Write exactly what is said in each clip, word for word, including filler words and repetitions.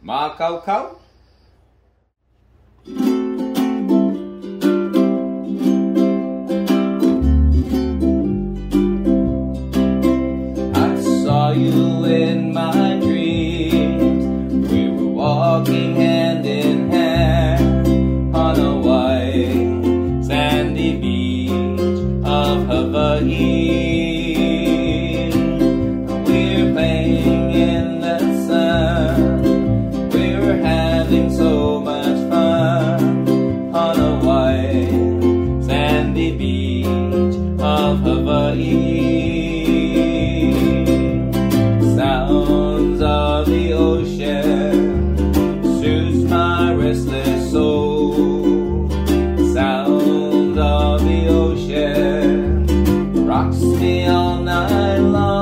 Makau-kau. I saw you in my dreams. We were walking hand in hand on a white sandy beach of Hawaii. We were playing in the sun. We were having so much fun on a white sandy beach of Hawaii. Sounds of the ocean soothes my restless soul. Sounds of the ocean rocks me all night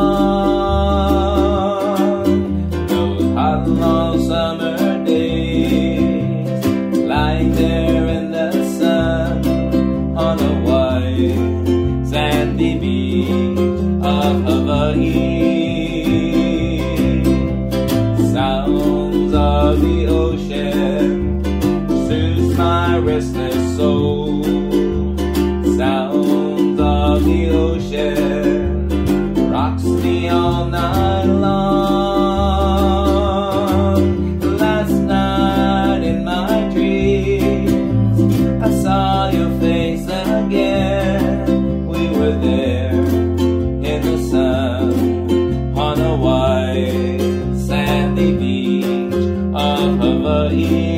long. Those hot long summer days, lying there in the sun on a white sandy beach of Hawaii. Sounds of the ocean soothes my restless soul. Sounds of the ocean rocks me all night long. Last night in my dreams, I saw your face again. We were there in the sun on a white sandy beach of Hawaii.